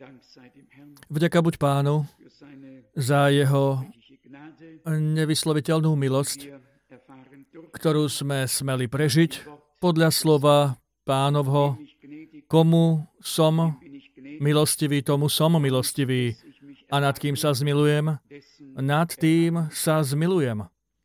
Vďaka buď Pánu za jeho nevysloviteľnú milosť, ktorú sme smeli prežiť podľa slova Pánovho. Komu som milostivý, tomu som milostivý. A nad kým sa zmilujem, nad tým sa zmilujem.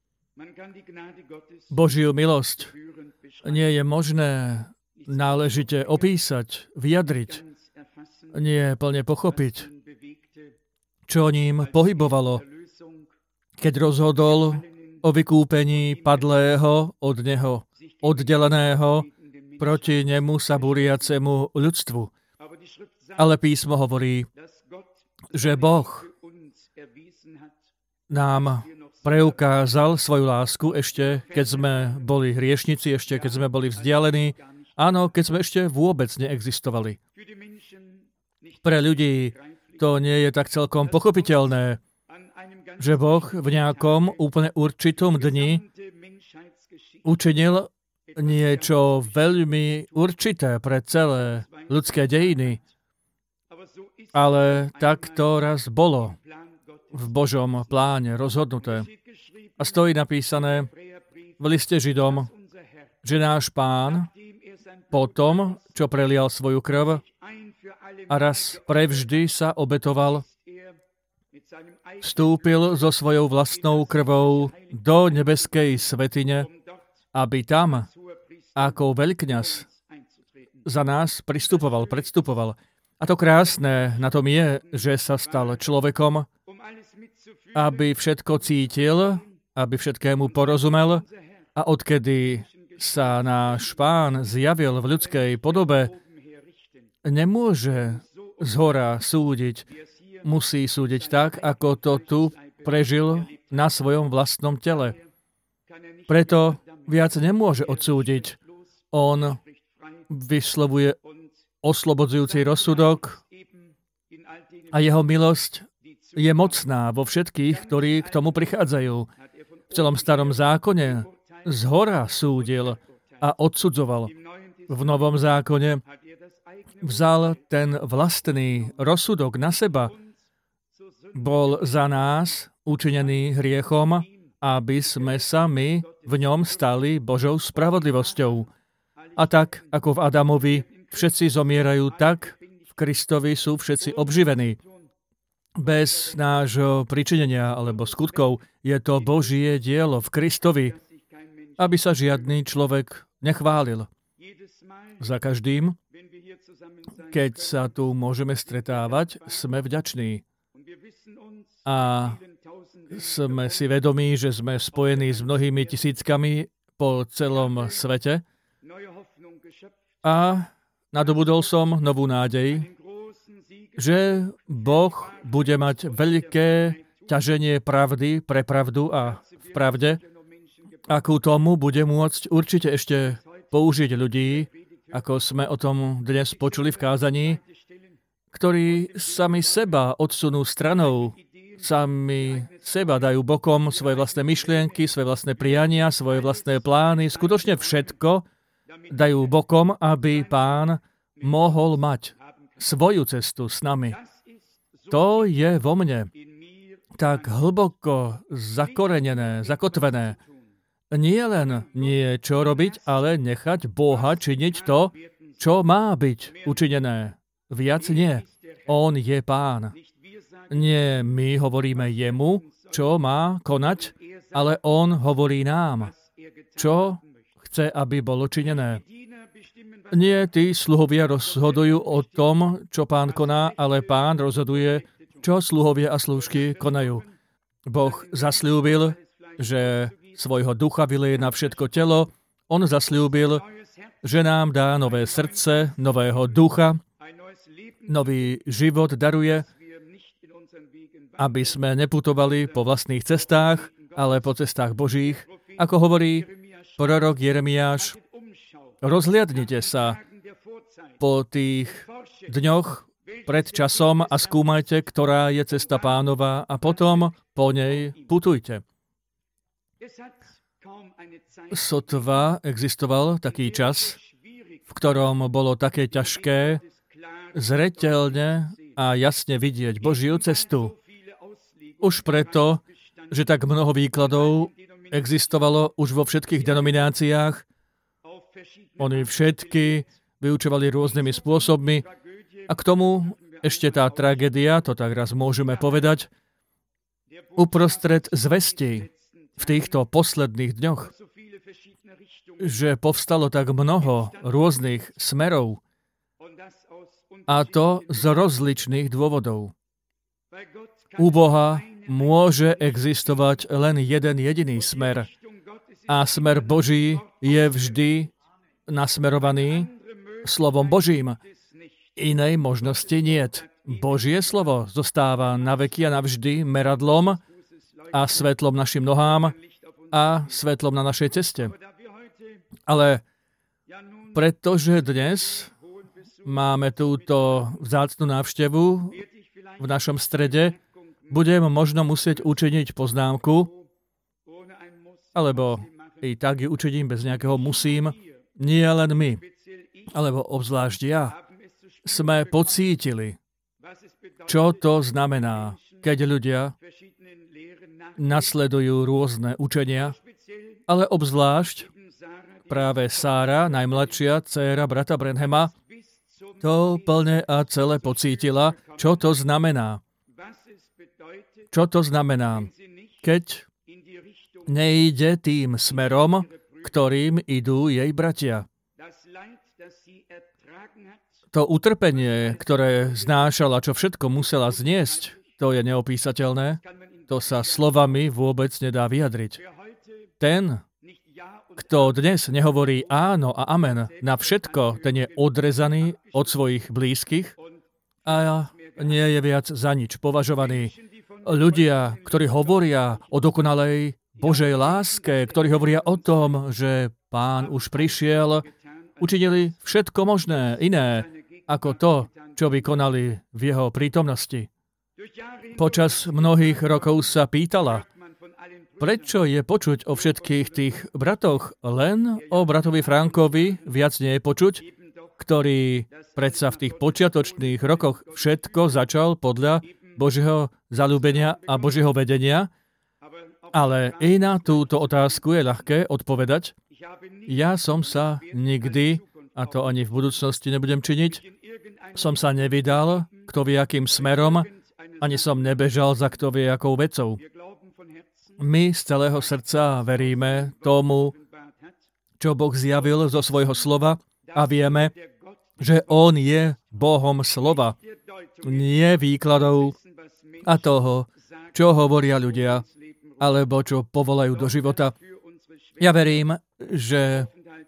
Božiu milosť nie je možné náležite opísať, vyjadriť, nie plne pochopiť, čo ním pohybovalo, keď rozhodol o vykúpení padlého od neho, oddeleného proti nemu sa búriacemu ľudstvu. Ale písmo hovorí, že Boh nám preukázal svoju lásku ešte, keď sme boli hriešnici, ešte keď sme boli vzdialení, áno, keď sme ešte vôbec neexistovali. Pre ľudí to nie je tak celkom pochopiteľné, že Boh v nejakom úplne určitom dni učinil niečo veľmi určité pre celé ľudské dejiny. Ale tak to raz bolo v Božom pláne rozhodnuté. A stojí napísané v liste Židom, že náš Pán po tom, čo prelial svoju krv a raz prevždy sa obetoval, vstúpil so svojou vlastnou krvou do nebeskej svätyne, aby tam ako veľkňaz za nás predstupoval. A to krásne na tom je, že sa stal človekom, aby všetko cítil, aby všetkému porozumel, a odkedy sa náš Pán zjavil v ľudskej podobe, nemôže zhora súdiť. Musí súdiť tak, ako to tu prežil na svojom vlastnom tele. Preto viac nemôže odsúdiť. On vyslovuje oslobodzujúci rozsudok a jeho milosť je mocná vo všetkých, ktorí k tomu prichádzajú. V celom starom zákone zhora súdil a odsudzoval. V novom zákone vzal ten vlastný rozsudok na seba. Bol za nás učinený hriechom, aby sme sa my v ňom stali Božou spravodlivosťou. A tak, ako v Adamovi všetci zomierajú, tak v Kristovi sú všetci obživení. Bez nášho pričinenia alebo skutkov je to Božie dielo v Kristovi, aby sa žiadny človek nechválil. Za každým, keď sa tu môžeme stretávať, sme vďační. A sme si vedomí, že sme spojení s mnohými tisíckami po celom svete. A nadobudol som novú nádej, že Boh bude mať veľké ťaženie pravdy pre pravdu a v pravde, a ku tomu bude môcť určite ešte použiť ľudí, ako sme o tom dnes počuli v kázaní, ktorí sami seba odsunú stranou, sami seba dajú bokom svoje vlastné myšlienky, svoje vlastné priania, svoje vlastné plány, skutočne všetko dajú bokom, aby Pán mohol mať svoju cestu s nami. To je vo mne tak hlboko zakorenené, zakotvené. Nie len niečo robiť, ale nechať Boha činiť to, čo má byť učinené. Viac nie. On je Pán. Nie my hovoríme jemu, čo má konať, ale on hovorí nám, čo chce, aby bolo činené. Nie tí sluhovia rozhodujú o tom, čo Pán koná, ale Pán rozhoduje, čo sluhovia a slúžky konajú. Boh zasľúbil, že svojho ducha vyleje na všetko telo. On zasľúbil, že nám dá nové srdce, nového ducha, nový život daruje, aby sme neputovali po vlastných cestách, ale po cestách Božích. Ako hovorí prorok Jeremiáš, rozhliadnite sa po tých dňoch pred časom a skúmajte, ktorá je cesta Pánova, a potom po nej putujte. Sotva existoval taký čas, v ktorom bolo také ťažké zreteľne a jasne vidieť Božiu cestu. Už preto, že tak mnoho výkladov existovalo už vo všetkých denomináciách. Oni všetky vyučovali rôznymi spôsobmi. A k tomu ešte tá tragédia, to tak raz môžeme povedať, uprostred zvesti v týchto posledných dňoch, že povstalo tak mnoho rôznych smerov, a to z rozličných dôvodov. U Boha môže existovať len jeden jediný smer. A smer Boží je vždy nasmerovaný slovom Božím. Inej možnosti niet. Božie slovo zostáva na veky a navždy meradlom a svetlom našim nohám a svetlom na našej ceste. Ale pretože dnes máme túto vzácnu návštevu v našom strede, budem možno musieť učiniť poznámku, alebo i tak ju učiním bez nejakého musím, nie len my, alebo obzvlášť ja, sme pocítili, čo to znamená, keď ľudia nasledujú rôzne učenia, ale obzvlášť práve Sára, najmladšia dcéra brata Branhama, to plne a celé pocítila, čo to znamená. Čo to znamená, keď nejde tým smerom, ktorým idú jej bratia. To utrpenie, ktoré znášala, čo všetko musela zniesť, to je neopísateľné. To sa slovami vôbec nedá vyjadriť. Ten, kto dnes nehovorí áno a amen na všetko, ten je odrezaný od svojich blízkych a nie je viac za nič považovaný. Ľudia, ktorí hovoria o dokonalej Božej láske, ktorí hovoria o tom, že Pán už prišiel, učinili všetko možné, iné, ako to, čo vykonali v jeho prítomnosti. Počas mnohých rokov sa pýtala, prečo je počuť o všetkých tých bratoch, len o bratovi Frankovi viac nie je počuť, ktorý predsa v tých počiatočných rokoch všetko začal podľa Božieho zaľúbenia a Božieho vedenia, ale i na túto otázku je ľahké odpovedať. Ja som sa nikdy, a to ani v budúcnosti nebudem činiť, som sa nevydal, kto vie akým smerom, ani som nebežal za kto vie akou vecou. My z celého srdca veríme tomu, čo Boh zjavil zo svojho slova a vieme, že On je Bohom slova, nie výkladov a toho, čo hovoria ľudia, alebo čo povolajú do života. Ja verím, že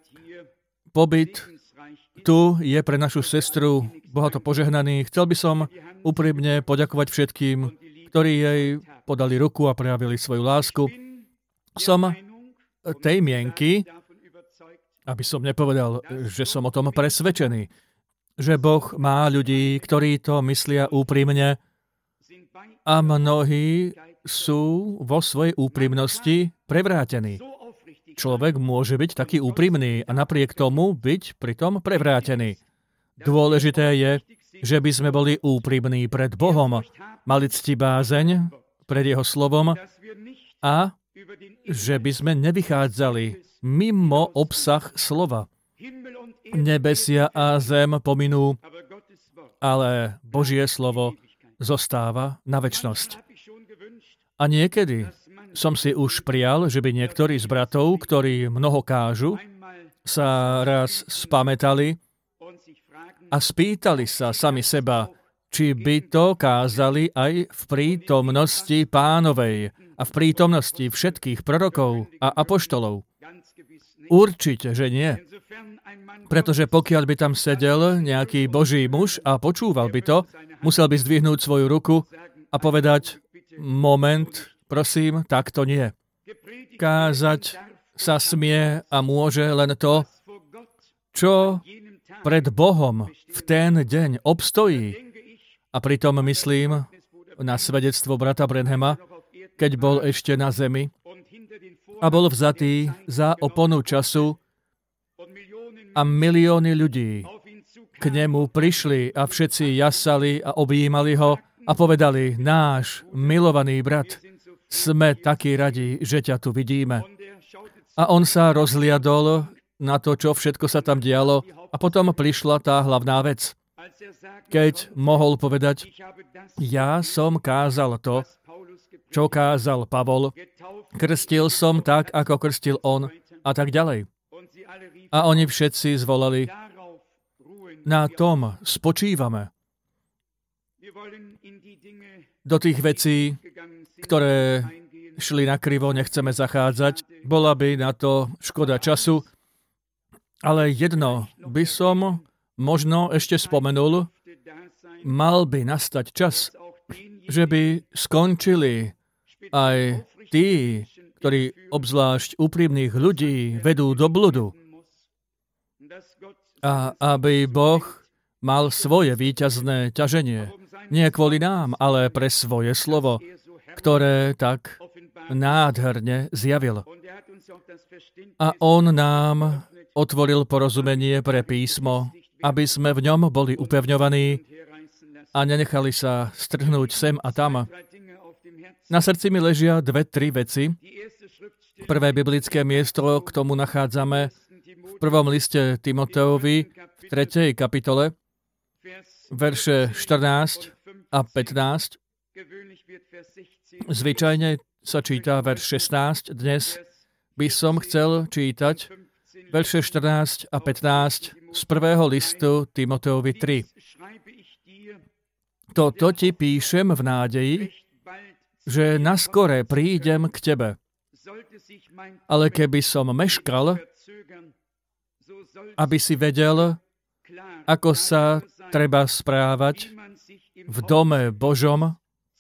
pobyt tu je pre našu sestru bohato požehnaný. Chcel by som úprimne poďakovať všetkým, ktorí jej podali ruku a prejavili svoju lásku. Som tej mienky, aby som nepovedal, že som o tom presvedčený, že Boh má ľudí, ktorí to myslia úprimne a mnohí sú vo svojej úprimnosti prevrátení. Človek môže byť taký úprimný a napriek tomu byť pritom prevrátený. Dôležité je, že by sme boli úprimní pred Bohom, mali ctibázeň pred Jeho slovom a že by sme nevychádzali mimo obsah slova. Nebesia a zem pominú, ale Božie slovo zostáva na večnosť. A niekedy som si už prial, že by niektorí z bratov, ktorí mnoho kážu, sa raz spamätali a spýtali sa sami seba, či by to kázali aj v prítomnosti Pánovej a v prítomnosti všetkých prorokov a apoštolov. Určite, že nie. Pretože pokiaľ by tam sedel nejaký Boží muž a počúval by to, musel by zdvihnúť svoju ruku a povedať, moment, prosím, tak to nie. Kázať sa smie a môže len to, čo pred Bohom v ten deň obstojí. A pritom myslím na svedectvo brata Branhama, keď bol ešte na zemi a bol vzatý za oponu času a milióny ľudí k nemu prišli a všetci jasali a objímali ho a povedali, náš milovaný brat, sme takí radi, že ťa tu vidíme. A on sa rozhliadol na to, čo všetko sa tam dialo a potom prišla tá hlavná vec. Keď mohol povedať, ja som kázal to, čo kázal Pavol, krstil som tak, ako krstil on a tak ďalej. A oni všetci zvolali, na tom spočívame. Do tých vecí, ktoré šli nakrivo, nechceme zachádzať. Bola by na to škoda času. Ale jedno by som možno ešte spomenul, mal by nastať čas, že by skončili aj tí, ktorí obzvlášť úprimných ľudí vedú do bludu. A aby Boh mal svoje víťazné ťaženie. Nie kvôli nám, ale pre svoje slovo, ktoré tak nádherne zjavil. A on nám otvoril porozumenie pre písmo, aby sme v ňom boli upevňovaní a nenechali sa strhnúť sem a tam. Na srdci mi ležia 2-3 veci. Prvé biblické miesto k tomu nachádzame v prvom liste Timoteovi v 3. kapitole, verše 14 a 15. Zvyčajne sa číta verš 16. Dnes by som chcel čítať verše 14 a 15 z prvého listu Timoteovi 3. Toto ti píšem v nádeji, že naskore prídem k tebe. Ale keby som meškal, aby si vedel, ako sa treba správať v dome Božom,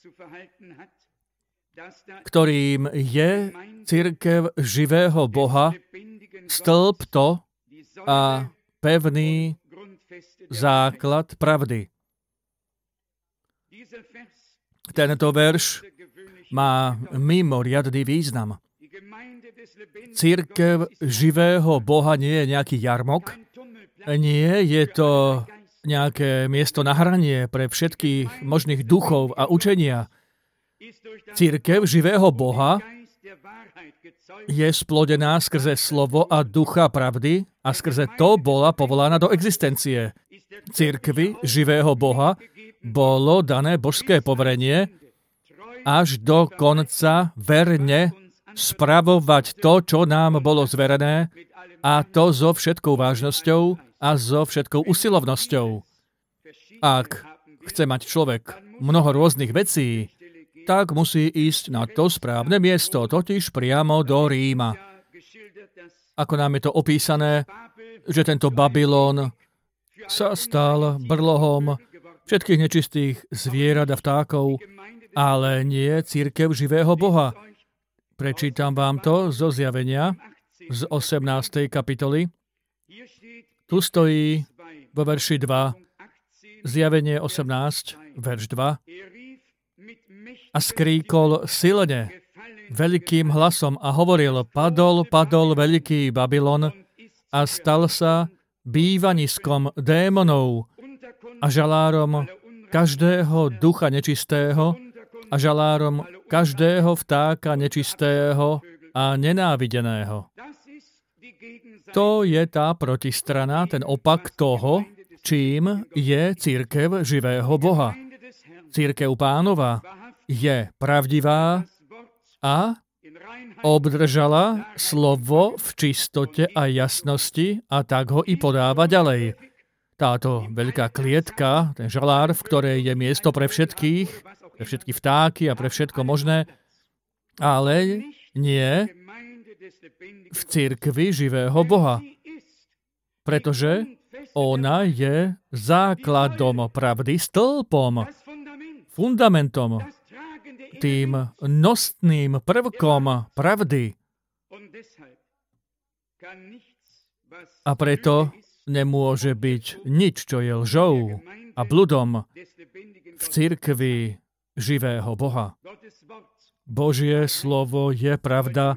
ktorým je cirkev živého Boha, stĺp to a pevný základ pravdy. Tento verš má mimoriadny význam. Cirkev živého Boha nie je nejaký jarmok, nie je to nejaké miesto na hranie pre všetkých možných duchov a učenia. Cirkev živého Boha je splodená skrze slovo a ducha pravdy a skrze to bola povolaná do existencie. Cirkvi živého Boha bolo dané božské poverenie až do konca verne spravovať to, čo nám bolo zverené, a to so všetkou vážnosťou a so všetkou usilovnosťou. Ak chce mať človek mnoho rôznych vecí, tak musí ísť na to správne miesto, totiž priamo do Ríma. Ako nám je to opísané, že tento Babylon sa stal brlohom všetkých nečistých zvierat a vtákov, ale nie cirkev živého Boha. Prečítam vám to zo Zjavenia, z 18. kapitoly. Tu stojí vo verši 2, Zjavenie 18, verš 2. A skríkol silne, veľkým hlasom a hovoril, padol veľký Babylon a stal sa bývaniskom démonov a žalárom každého ducha nečistého a žalárom každého vtáka nečistého a nenávideného. To je tá protistrana, ten opak toho, čím je cirkev živého Boha. Cirkev Pánova je pravdivá a obdržala slovo v čistote a jasnosti a tak ho i podáva ďalej. Táto veľká klietka, ten žalár, v ktorej je miesto pre všetky vtáky a pre všetko možné, ale nie v cirkvi živého Boha. Pretože ona je základom pravdy, stĺpom, fundamentom, tým nosným prvkom pravdy. A preto nemôže byť nič, čo je lžou a bludom v cirkvi živého Boha. Božie slovo je pravda,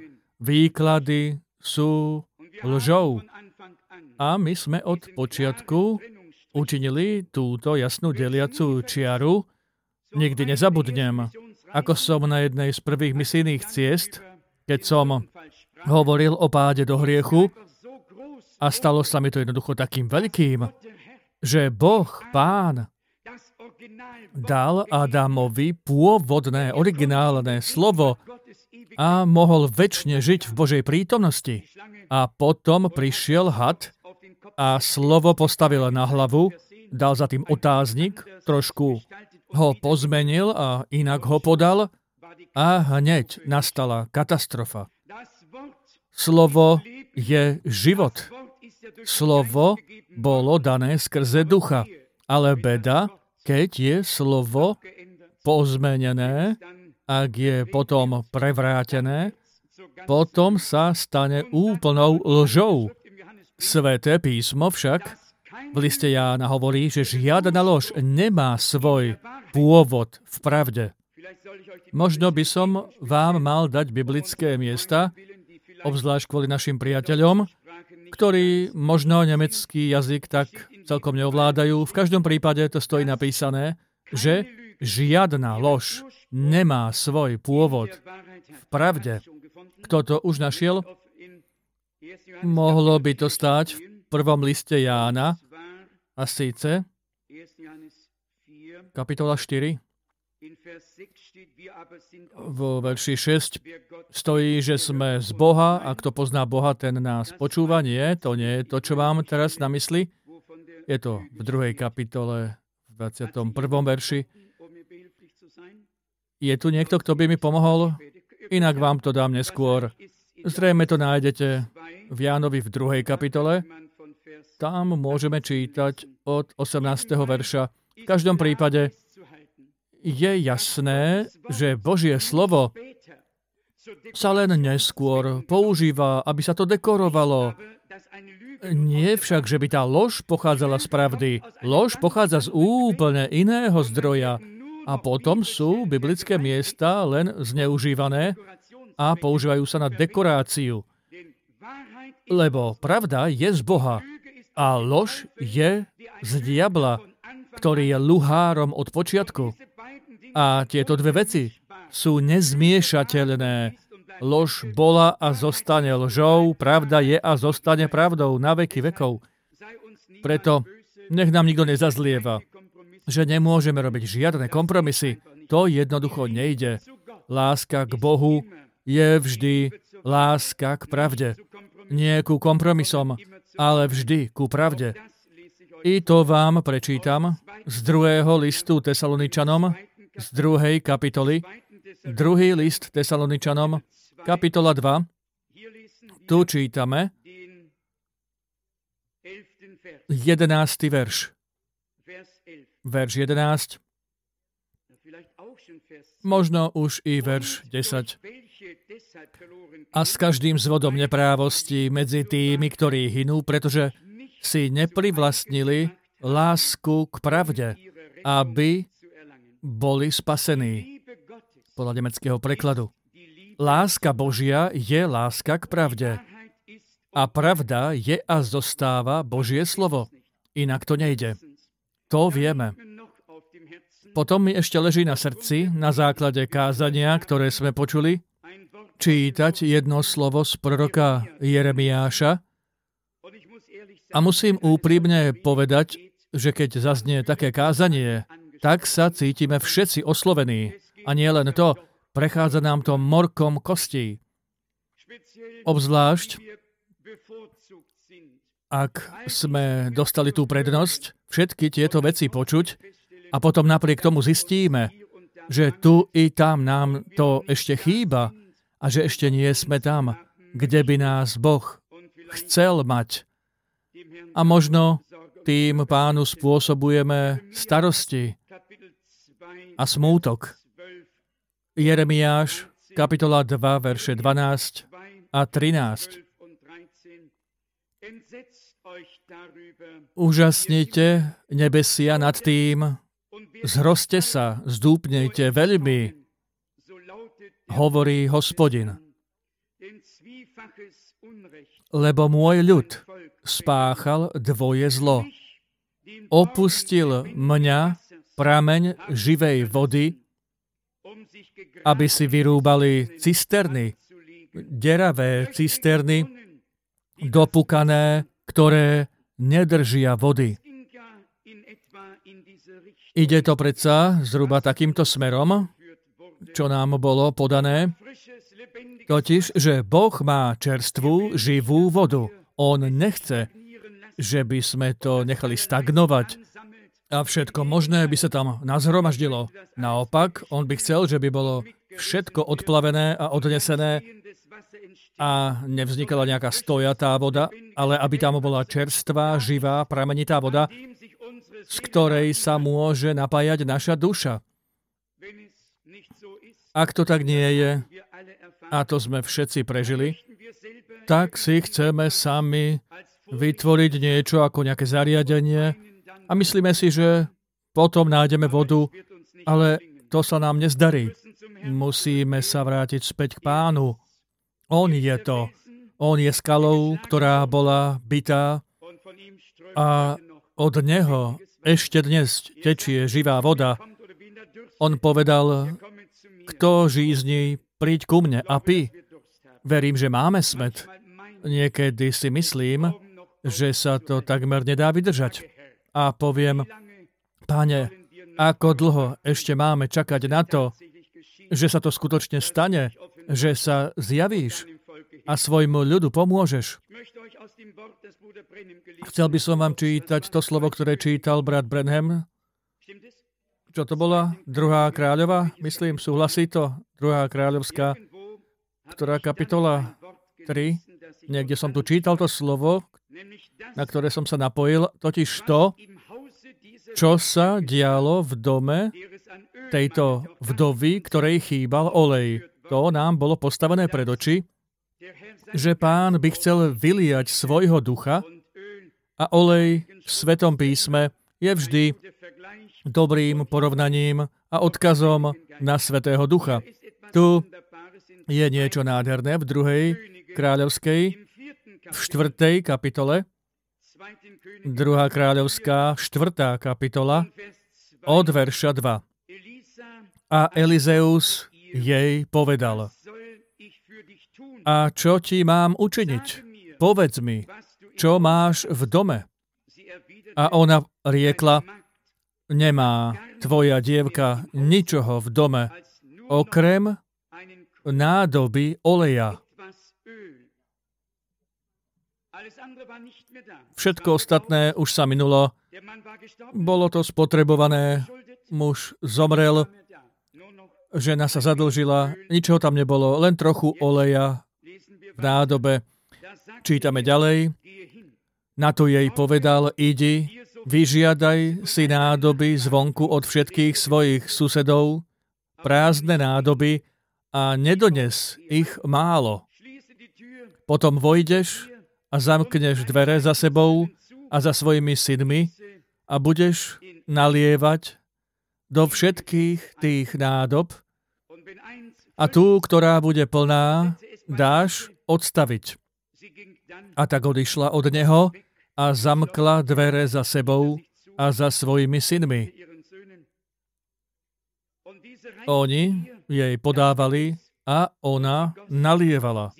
výklady sú lžou. A my sme od počiatku učinili túto jasnú deliacu čiaru, nikdy nezabudnem, ako som na jednej z prvých misijných ciest, keď som hovoril o páde do hriechu a stalo sa mi to jednoducho takým veľkým, že Boh, Pán, dal Adamovi pôvodné, originálne slovo a mohol večne žiť v Božej prítomnosti. A potom prišiel had a slovo postavil na hlavu, dal za tým otáznik, trošku ho pozmenil a inak ho podal a hneď nastala katastrofa. Slovo je život. Slovo bolo dané skrze ducha, ale beda, keď je slovo pozmenené, ak je potom prevrátené, potom sa stane úplnou lžou. Sväté písmo však v liste Jána hovorí, že žiadna lož nemá svoj pôvod v pravde. Možno by som vám mal dať biblické miesta, obzvlášť kvôli našim priateľom, ktorí možno nemecký jazyk tak celkom neovládajú. V každom prípade to stojí napísané, že žiadna lož nemá svoj pôvod v pravde. Kto to už našiel? Mohlo by to stáť v prvom liste Jána, a síce kapitola 4. Vo verši 6 stojí, že sme z Boha a kto pozná Boha, ten nás počúva. Nie, to nie je to, čo mám teraz na mysli. Je to v 2. kapitole, v 21. verši. Je tu niekto, kto by mi pomohol? Inak vám to dám neskôr. Zrejme to nájdete v Jánovi v 2. kapitole. Tam môžeme čítať od 18. verša. V každom prípade je jasné, že Božie slovo sa len neskôr používa, aby sa to dekorovalo. Nie však, že by tá lož pochádzala z pravdy. Lož pochádza z úplne iného zdroja. A potom sú biblické miesta len zneužívané a používajú sa na dekoráciu. Lebo pravda je z Boha a lož je z diabla, ktorý je luhárom od počiatku. A tieto dve veci sú nezmiešateľné. Lož bola a zostane lžou, pravda je a zostane pravdou na veky vekov. Preto nech nám nikto nezazlieva, že nemôžeme robiť žiadne kompromisy. To jednoducho nejde. Láska k Bohu je vždy láska k pravde. Nie ku kompromisom, ale vždy ku pravde. I to vám prečítam z 2. listu Tesaloničanom, z 2. kapitoly, 2. list Tesaloničanom, kapitola 2. Tu čítame 11. verš. Verš 11. Možno už i verš 10. A s každým zvodom neprávosti medzi tými, ktorí hynú, pretože si neprivlastnili lásku k pravde, aby boli spasení. Podľa nemeckého prekladu. Láska Božia je láska k pravde. A pravda je a zostáva Božie slovo. Inak to nejde. To vieme. Potom mi ešte leží na srdci, na základe kázania, ktoré sme počuli, čítať jedno slovo z proroka Jeremiáša. A musím úprimne povedať, že keď zaznie také kázanie, tak sa cítime všetci oslovení. A nie len to, prechádza nám to morkom kostí. Obzvlášť, ak sme dostali tú prednosť, všetky tieto veci počuť a potom napriek tomu zistíme, že tu i tam nám to ešte chýba a že ešte nie sme tam, kde by nás Boh chcel mať. A možno tým Pánu spôsobujeme starosti a smútok. Jeremiáš, kapitola 2, verše 12 a 13. Úžasnite nebesia nad tým, zhroste sa, zdúpnejte veľmi, hovorí Hospodin. Lebo môj ľud spáchal dvoje zlo. opustil mňa, prameň živej vody, aby si vyrúbali cisterny, deravé cisterny, dopukané, ktoré nedržia vody. Ide to predsa zhruba takýmto smerom, čo nám bolo podané, totiž, že Boh má čerstvú, živú vodu. On nechce, že by sme to nechali stagnovať a všetko možné by sa tam nazhromaždilo. Naopak, on by chcel, že by bolo všetko odplavené a odnesené a nevznikala nejaká stojatá voda, ale aby tam bola čerstvá, živá, pramenitá voda, z ktorej sa môže napájať naša duša. Ak to tak nie je, a to sme všetci prežili, tak si chceme sami vytvoriť niečo ako nejaké zariadenie a myslíme si, že potom nájdeme vodu, ale to sa nám nezdarí. Musíme sa vrátiť späť k Pánu. On je to. On je skalou, ktorá bola bitá a od Neho ešte dnes tečie živá voda. On povedal, kto žízni, príď ku mne a pí. Verím, že máme smäd. Niekedy si myslím, že sa to takmer nedá vydržať. A poviem, Pane, ako dlho ešte máme čakať na to, že sa to skutočne stane, že sa zjavíš a svojmu ľudu pomôžeš. Chcel by som vám čítať to slovo, ktoré čítal brat Branham. Čo to bola? 2. kráľova? Myslím, súhlasí to? 2. kráľovská, ktorá kapitola 3. Niekde som tu čítal to slovo, na ktoré som sa napojil, totiž to, čo sa dialo v dome tejto vdovy, ktorej chýbal olej. To nám bolo postavené pred oči, že Pán by chcel vyliať svojho ducha a olej v Svetom písme je vždy dobrým porovnaním a odkazom na Svätého Ducha. Tu je niečo nádherné v 2. kráľovskej, v 4. kapitole, 2. kráľovská, 4. kapitola, od verša 2. A Elizeus jej povedal, a čo ti mám učiniť? Povedz mi, čo máš v dome? A ona riekla, nemá tvoja dievka ničoho v dome, okrem nádoby oleja. Všetko ostatné už sa minulo. Bolo to spotrebované, muž zomrel, žena sa zadlžila, ničoho tam nebolo, len trochu oleja v nádobe. Čítame ďalej. Na to jej povedal, idi, vyžiadaj si nádoby zvonku od všetkých svojich susedov, prázdne nádoby a nedones ich málo. Potom vojdeš a zamkneš dvere za sebou a za svojimi synmi a budeš nalievať do všetkých tých nádob a tú, ktorá bude plná, dáš odstaviť. A tak odišla od neho a zamkla dvere za sebou a za svojimi synmi. Oni jej podávali a ona nalievala.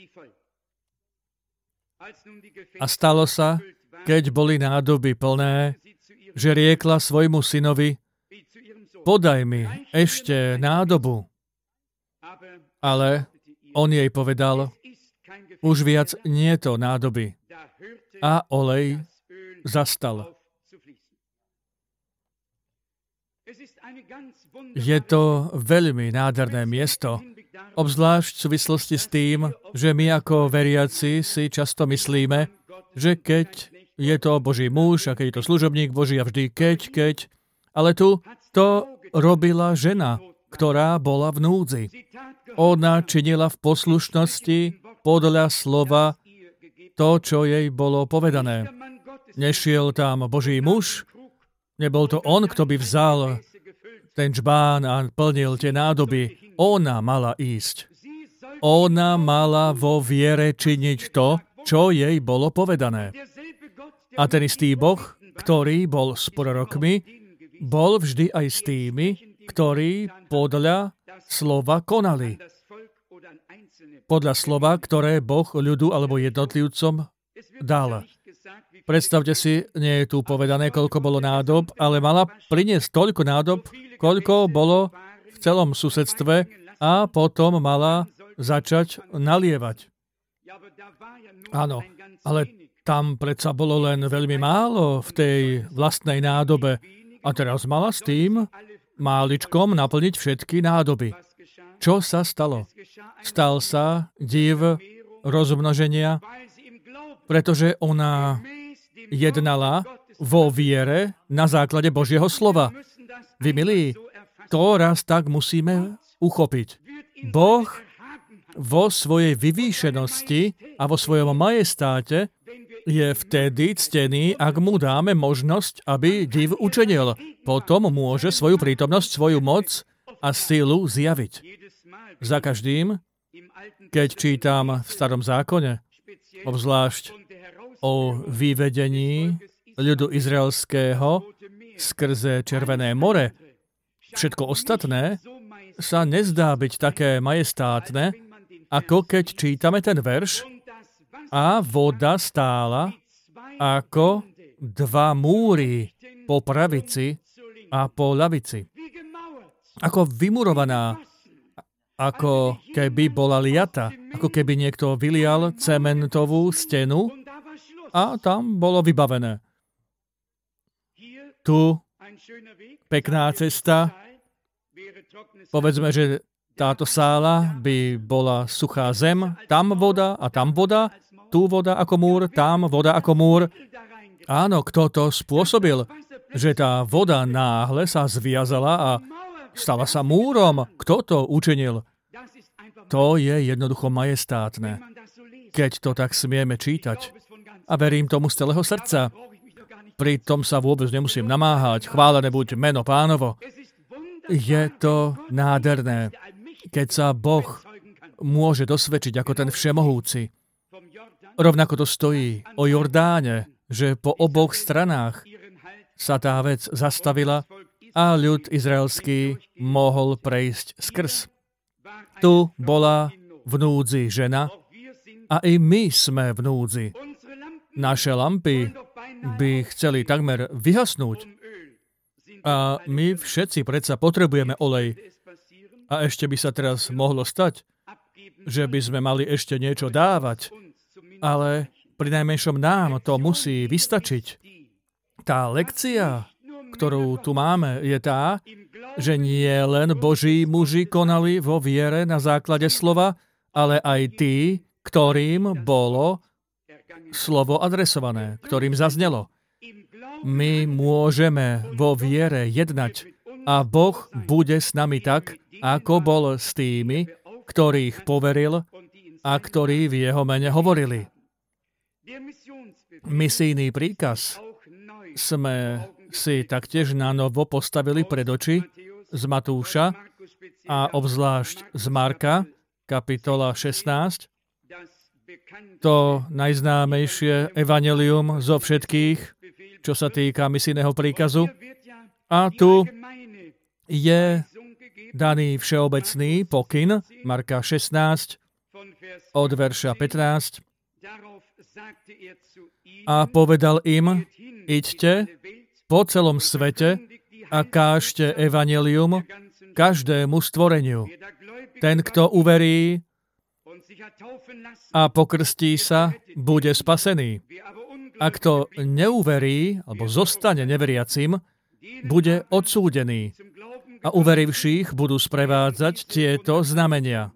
A stalo sa, keď boli nádoby plné, že riekla svojmu synovi, podaj mi ešte nádobu. Ale on jej povedal, už viac nie je to nádoby. A olej zastal. Je to veľmi nádherné miesto, obzvlášť v súvislosti s tým, že my ako veriaci si často myslíme, že keď je to Boží muž a keď je to služobník Boží a vždy keď, ale tu to robila žena, ktorá bola v núdzi. Ona činila v poslušnosti podľa slova to, čo jej bolo povedané. Nešiel tam Boží muž, nebol to on, kto by vzal ten džbán a plnil tie nádoby. Ona mala ísť. Ona mala vo viere činiť to, čo jej bolo povedané. A ten istý Boh ktorý bol s prorokmi, bol vždy aj s tými, ktorí podľa slova konali. Podľa slova, ktoré Boh ľudu alebo jednotlivcom dal. Predstavte si, nie je tu povedané, koľko bolo nádob, ale mala priniesť toľko nádob, koľko bolo v celom susedstve a potom mala začať nalievať. Áno, ale tam predsa bolo len veľmi málo v tej vlastnej nádobe. A teraz mala s tým máličkom naplniť všetky nádoby. Čo sa stalo? Stal sa div rozmnoženia, pretože ona jednala vo viere na základe Božieho slova. Vy, milí, to raz tak musíme uchopiť. Boh vo svojej vyvýšenosti a vo svojom majestáte je vtedy ctený, ak mu dáme možnosť, aby div učinil. Potom môže svoju prítomnosť, svoju moc a silu zjaviť. Za každým, keď čítam v Starom zákone, obzvlášť o vyvedení ľudu izraelského skrze Červené more, všetko ostatné sa nezdá byť také majestátne, ako keď čítame ten verš a voda stála ako dva múry po pravici a po ľavici. Ako vymurovaná, ako keby bola liata, ako keby niekto vylial cementovú stenu a tam bolo vybavené. Tu pekná cesta, povedzme, že táto sála by bola suchá zem, tam voda a tam voda, tu voda ako múr, tam voda ako múr. Áno, kto to spôsobil? Že tá voda náhle sa zviazala a stala sa múrom. Kto to učinil? To je jednoducho majestátne, keď to tak smieme čítať. A verím tomu z celého srdca. Pritom sa vôbec nemusím namáhať. Chválené buď meno Pánovo. Je to nádherné, keď sa Boh môže dosvedčiť ako ten všemohúci. Rovnako to stojí o Jordáne, že po oboch stranách sa tá vec zastavila a ľud izraelský mohol prejsť skrz. Tu bola v núdzi žena a i my sme v núdzi. Naše lampy by chceli takmer vyhasnúť. A my všetci predsa potrebujeme olej. A ešte by sa teraz mohlo stať, že by sme mali ešte niečo dávať. Ale prinajmenšom nám to musí vystačiť. Tá lekcia, ktorú tu máme, je tá, že nie len Boží muži konali vo viere na základe slova, ale aj tí, ktorým bolo slovo adresované, ktorým zaznelo. My môžeme vo viere jednať a Boh bude s nami tak, ako bol s tými, ktorých poveril a ktorí v jeho mene hovorili. Misijný príkaz sme si taktiež na novo postavili pred oči z Matúša a obzvlášť z Marka, kapitola 16, to najznámejšie evanjelium zo všetkých, čo sa týka misijného príkazu. A tu je daný všeobecný pokyn, Marka 16, od verša 15. A povedal im, iďte po celom svete a kážte evanjelium každému stvoreniu. Ten, kto uverí a pokrstí sa, bude spasený. A kto neuverí, alebo zostane neveriacim, bude odsúdený. A uverivších budú sprevádzať tieto znamenia.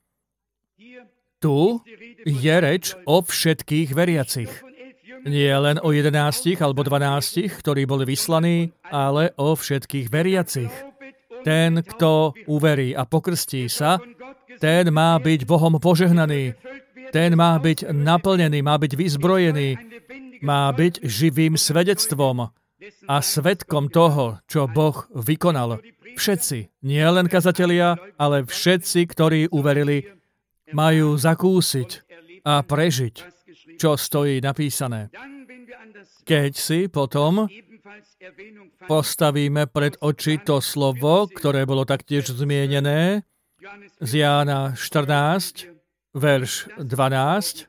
Tu je reč o všetkých veriacich. Nie len o 11 alebo 12, ktorí boli vyslaní, ale o všetkých veriacich. Ten, kto uverí a pokrstí sa, ten má byť Bohom požehnaný. Ten má byť naplnený, má byť vyzbrojený, má byť živým svedectvom a svedkom toho, čo Boh vykonal. Všetci, nie len kazatelia, ale všetci, ktorí uverili, majú zakúsiť a prežiť, čo stojí napísané. keď si potom postavíme pred oči to slovo, ktoré bolo taktiež zmienené z Jána 14, verš 12.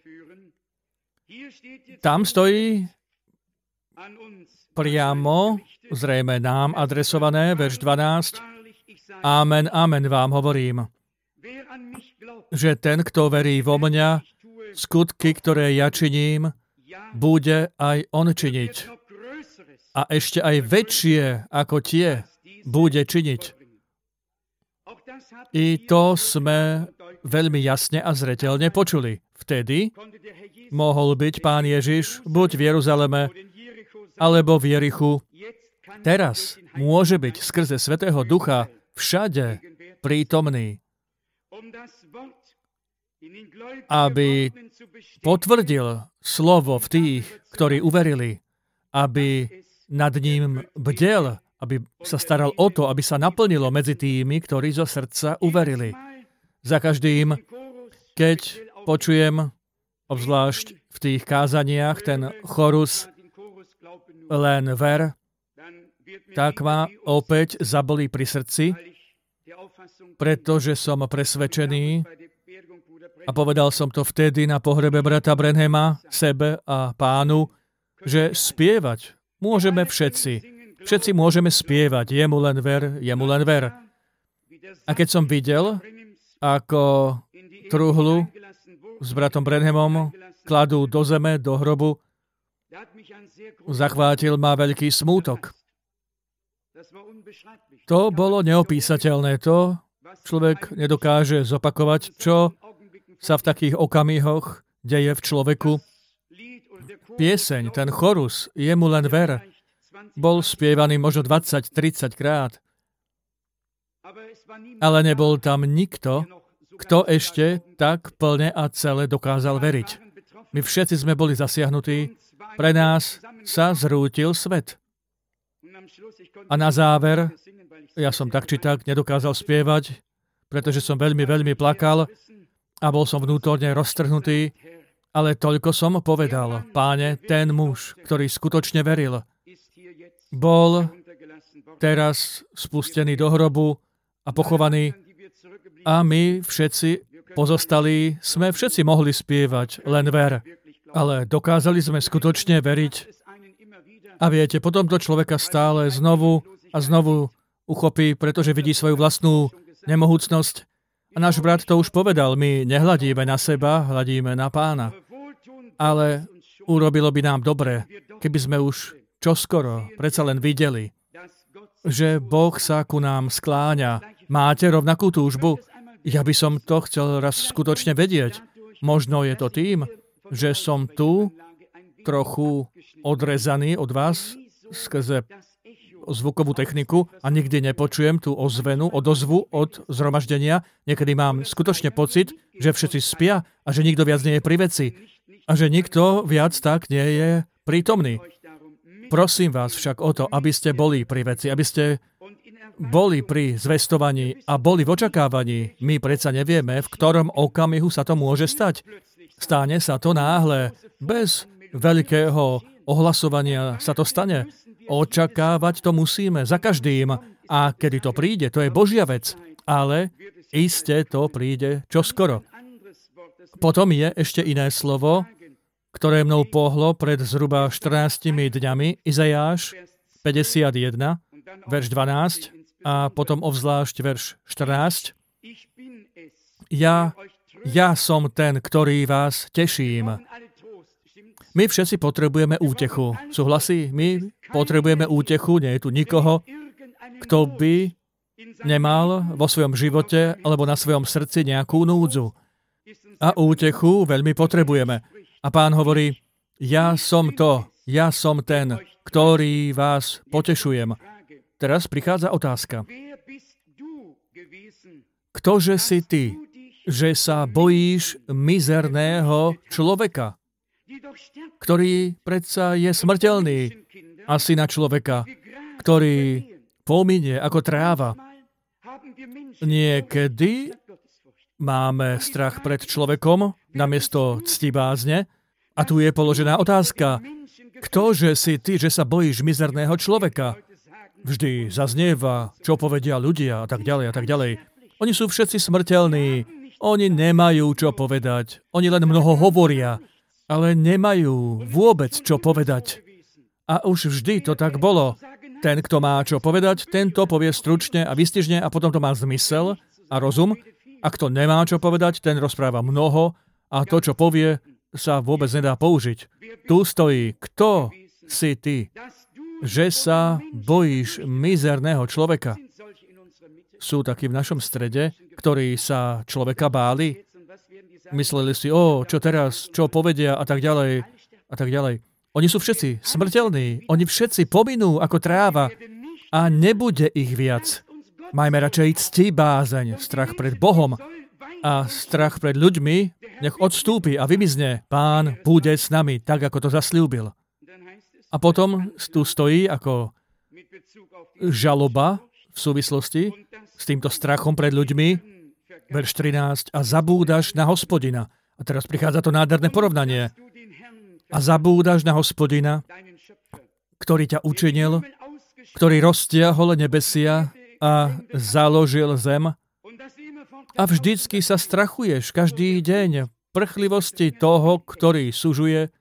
Tam stojí priamo, zrejme nám adresované, verš 12. Amen, amen vám hovorím, že ten, kto verí vo mňa, skutky, ktoré ja činím, bude aj on činiť. A ešte aj väčšie ako tie bude činiť. I to sme veľmi jasne a zreteľne počuli. Vtedy mohol byť Pán Ježiš buď v Jeruzaleme, alebo v Jerichu. Teraz môže byť skrze Svätého Ducha všade prítomný, aby potvrdil slovo v tých, ktorí uverili, aby nad ním bdel, aby sa staral o to, aby sa naplnilo medzi tými, ktorí zo srdca uverili. Za každým, keď počujem, obzvlášť v tých kázaniach, ten chorus len ver, tak ma opäť zabolí pri srdci, pretože som presvedčený, a povedal som to vtedy na pohrebe brata Branhama, sebe a Pánu, že spievať môžeme všetci. Všetci môžeme spievať. Jemu len ver, jemu len ver. A keď som videl, ako truhlu s bratom Branhamom kladú do zeme, do hrobu, zachvátil ma veľký smútok. To bolo neopísateľné. To človek nedokáže zopakovať, čo sa v takých okamihoch deje v človeku. Pieseň, ten chorus, jemu len ver, bol spievaný možno 20-30 krát. Ale nebol tam nikto, kto ešte tak plne a celé dokázal veriť. My všetci sme boli zasiahnutí, pre nás sa zrútil svet. A na záver, ja som tak či tak nedokázal spievať, pretože som veľmi, veľmi plakal a bol som vnútorne roztrhnutý, ale toľko som povedal, Páne, ten muž, ktorý skutočne veril, bol teraz spustený do hrobu a pochovaný a my všetci pozostali, sme všetci mohli spievať len ver, ale dokázali sme skutočne veriť. A viete, potom to človeka stále znovu a znovu uchopí, pretože vidí svoju vlastnú nemohúcnosť. A náš brat to už povedal, my nehľadíme na seba, hľadíme na Pána. Ale urobilo by nám dobre, keby sme už čoskoro predsa len videli, že Boh sa ku nám skláňa. Máte rovnakú túžbu? Ja by som to chcel raz skutočne vedieť. Možno je to tým, že som tu trochu odrezaný od vás skrze zvukovú techniku a nikdy nepočujem tú odozvu od zhromaždenia. Niekedy mám skutočne pocit, že všetci spia a že nikto viac nie je pri veci a že nikto viac tak nie je prítomný. Prosím vás však o to, aby ste boli pri veci, aby ste boli pri zvestovaní a boli v očakávaní. My predsa nevieme, v ktorom okamihu sa to môže stať. Stane sa to náhle, bez veľkého ohlasovania sa to stane. Očakávať to musíme za každým. A kedy to príde, to je Božia vec. Ale iste to príde čoskoro. Potom je ešte iné slovo, ktoré mnou pohlo pred zhruba 14 dňami. Izajáš 51, verš 12 a potom obzvlášť verš 14. Ja som ten, ktorý vás teším. My všetci potrebujeme útechu. Súhlasí? My potrebujeme útechu. Nie je tu nikoho, kto by nemal vo svojom živote alebo na svojom srdci nejakú núdzu. A útechu veľmi potrebujeme. A Pán hovorí, ja som ten, ktorý vás potešujem. Teraz prichádza otázka. Ktože si ty, že sa bojíš mizerného človeka, ktorý predsa je smrteľný, a syna človeka, ktorý pominie ako tráva? Niekedy máme strach pred človekom namiesto ctibázne a tu je položená otázka. Ktože si ty, že sa bojíš mizerného človeka? Vždy zaznieva, čo povedia ľudia a tak ďalej a tak ďalej. Oni sú všetci smrteľní. Oni nemajú čo povedať. Oni len mnoho hovoria, ale nemajú vôbec čo povedať. A už vždy to tak bolo. Ten, kto má čo povedať, ten to povie stručne a vystižne a potom to má zmysel a rozum. A kto nemá čo povedať, ten rozpráva mnoho a to, čo povie, sa vôbec nedá použiť. Tu stojí, kto si ty, že sa bojíš mizerného človeka. Sú takí v našom strede, ktorí sa človeka báli. Mysleli si, čo teraz, čo povedia a tak ďalej a tak ďalej. Oni sú všetci smrteľní. Oni všetci pominú ako tráva a nebude ich viac. Majme radšej cti bázeň, strach pred Bohom a strach pred ľuďmi, nech odstúpi a vymizne. Pán bude s nami, tak ako to zasľúbil. A potom tu stojí ako žaloba v súvislosti s týmto strachom pred ľuďmi, verš 13, a zabúdaš na Hospodina. A teraz prichádza to nádherné porovnanie. A zabúdaš na Hospodina, ktorý ťa učinil, ktorý roztiahol nebesia a založil zem. A vždycky sa strachuješ každý deň prchlivosti toho, ktorý sužuje,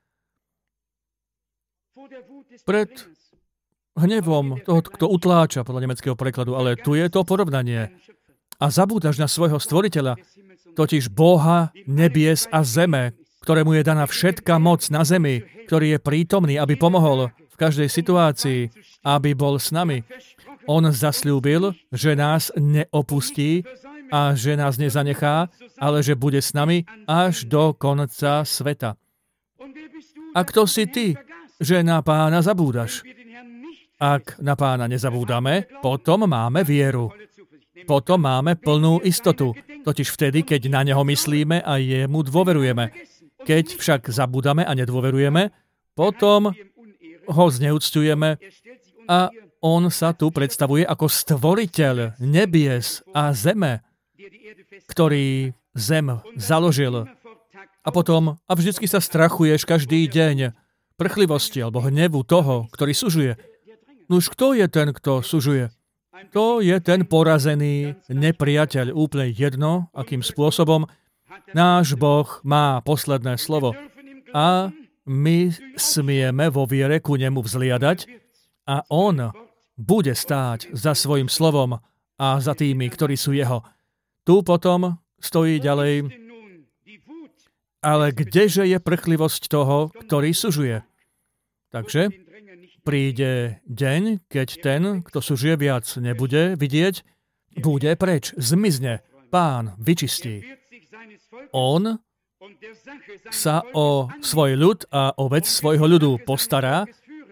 pred hnevom toho, kto utláča, podľa nemeckého prekladu. Ale tu je to porovnanie. A zabúdaš na svojho stvoriteľa, totiž Boha nebies a zeme, ktorému je daná všetká moc na zemi, ktorý je prítomný, aby pomohol v každej situácii, aby bol s nami. On zasľúbil, že nás neopustí a že nás nezanechá, ale že bude s nami až do konca sveta. A kto si ty, že na Pána zabúdaš? Ak na Pána nezabúdame, potom máme vieru. Potom máme plnú istotu. Totiž vtedy, keď na Neho myslíme a jemu dôverujeme. Keď však zabúdame a nedôverujeme, potom ho zneúcťujeme a on sa tu predstavuje ako stvoriteľ nebies a zeme, ktorý zem založil. A potom, a vždycky sa strachuješ každý deň prchlivosti alebo hnevu toho, ktorý sužuje. Nuž kto je ten, kto sužuje? To je ten porazený nepriateľ, úplne jedno, akým spôsobom. Náš Boh má posledné slovo a my smieme vo viere ku nemu vzliadať a on bude stáť za svojim slovom a za tými, ktorí sú jeho. Tu potom stojí ďalej, ale kdeže je prchlivosť toho, ktorý sužuje? Takže príde deň, keď ten, kto sužuje, viac nebude vidieť, bude preč, zmizne. Pán vyčistí. On sa o svoj ľud a o vec svojho ľudu postará.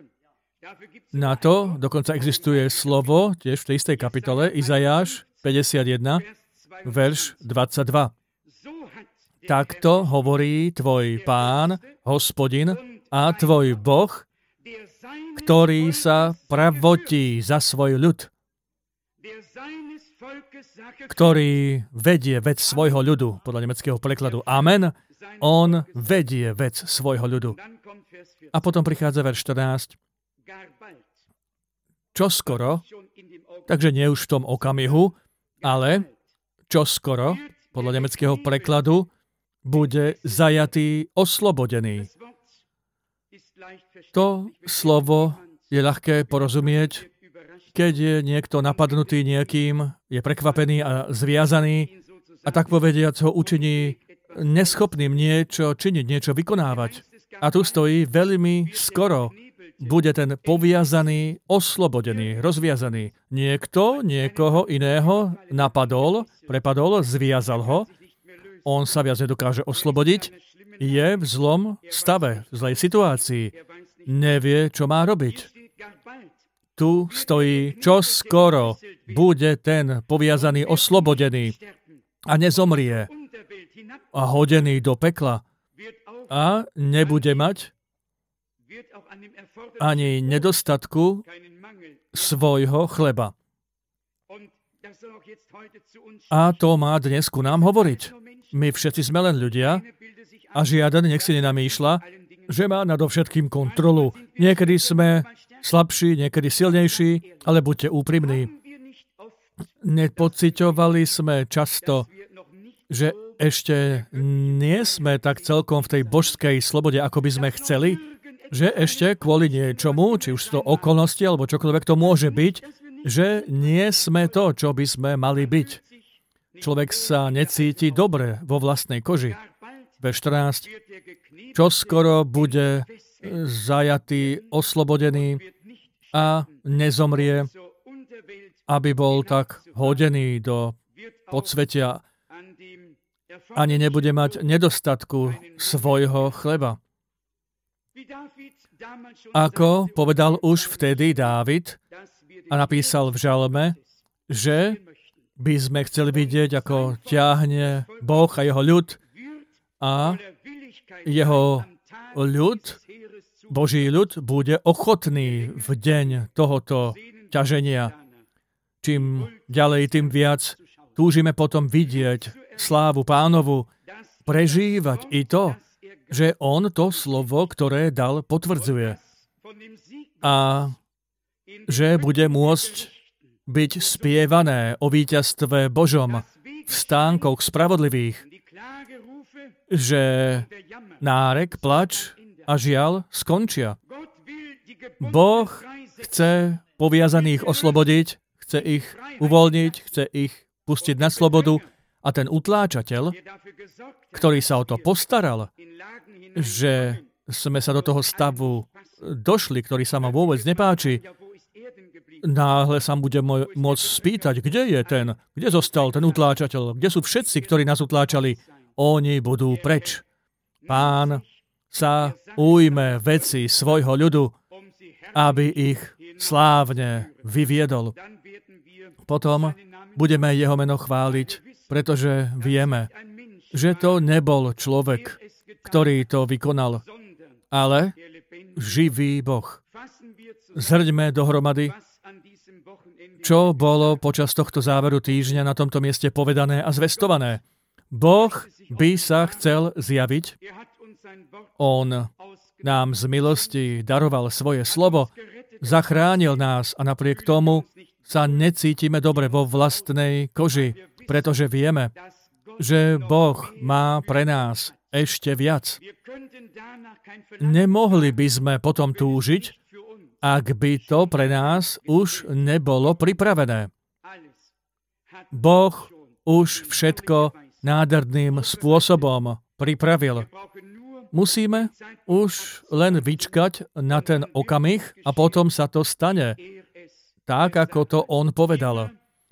Na to dokonca existuje slovo, tiež v tej istej kapitole, Izajáš 51, verš 22. Takto hovorí tvoj Pán, Hospodin a tvoj Boh, ktorý sa pravotí za svoj ľud, ktorý vedie vec svojho ľudu, podľa nemeckého prekladu. Amen. On vedie vec svojho ľudu. A potom prichádza verš 14. Čoskoro, takže nie už v tom okamihu, ale čoskoro, podľa nemeckého prekladu, bude zajatý, oslobodený. To slovo je ľahké porozumieť, keď je niekto napadnutý niekým, je prekvapený a zviazaný a tak povediac ho učiní neschopným niečo činiť, niečo vykonávať. A tu stojí veľmi skoro. Bude ten poviazaný, oslobodený, rozviazaný. Niekto niekoho iného napadol, prepadol, zviazal ho. On sa viac nedokáže oslobodiť. Je v zlom stave, v zlej situácii. Nevie, čo má robiť. Tu stojí, čo skoro bude ten poviazaný, oslobodený a nezomrie a hodený do pekla a nebude mať ani nedostatku svojho chleba. A to má dnes ku nám hovoriť. My všetci sme len ľudia a žiaden nech si nenamýšľa, že má nadovšetkým kontrolu. Niekedy sme slabší, niekedy silnejší, ale buďte úprimní. Nepociťovali sme často, že ešte nie sme tak celkom v tej božskej slobode, ako by sme chceli, že ešte kvôli niečomu, či už sú to okolnosti, alebo čokoľvek to môže byť, že nie sme to, čo by sme mali byť. Človek sa necíti dobre vo vlastnej koži. V14. Čoskoro bude zajatý, oslobodený a nezomrie, aby bol tak hodený do podsvetia. Ani nebude mať nedostatku svojho chleba. Ako povedal už vtedy Dávid a napísal v žalme, že by sme chceli vidieť, ako ťahne Boh a jeho ľud a jeho ľud, Boží ľud, bude ochotný v deň tohoto ťaženia. Čím ďalej, tým viac túžime potom vidieť slávu Pánovu, prežívať i to, že on to slovo, ktoré dal, potvrdzuje. A že bude môcť byť spievané o víťazstve Božom v stánkoch spravodlivých, že nárek, plač a žiaľ skončia. Boh chce poviazaných oslobodiť, chce ich uvoľniť, chce ich pustiť na slobodu a ten utláčateľ, ktorý sa o to postaral, že sme sa do toho stavu došli, ktorý sa ma vôbec nepáči, náhle sa bude môcť spýtať, kde zostal ten utláčateľ, kde sú všetci, ktorí nás utláčali. Oni budú preč. Pán sa ujme veci svojho ľudu, aby ich slávne vyviedol. Potom budeme jeho meno chváliť, pretože vieme, že to nebol človek, ktorý to vykonal, ale živý Boh. Zhrňme dohromady, čo bolo počas tohto záveru týždňa na tomto mieste povedané a zvestované. Boh by sa chcel zjaviť. On nám z milosti daroval svoje slovo, zachránil nás a napriek tomu sa necítime dobre vo vlastnej koži, pretože vieme, že Boh má pre nás ešte viac. Nemohli by sme potom túžiť, ak by to pre nás už nebolo pripravené. Boh už všetko nádherným spôsobom pripravil. Musíme už len vyčkať na ten okamih a potom sa to stane, tak ako to on povedal.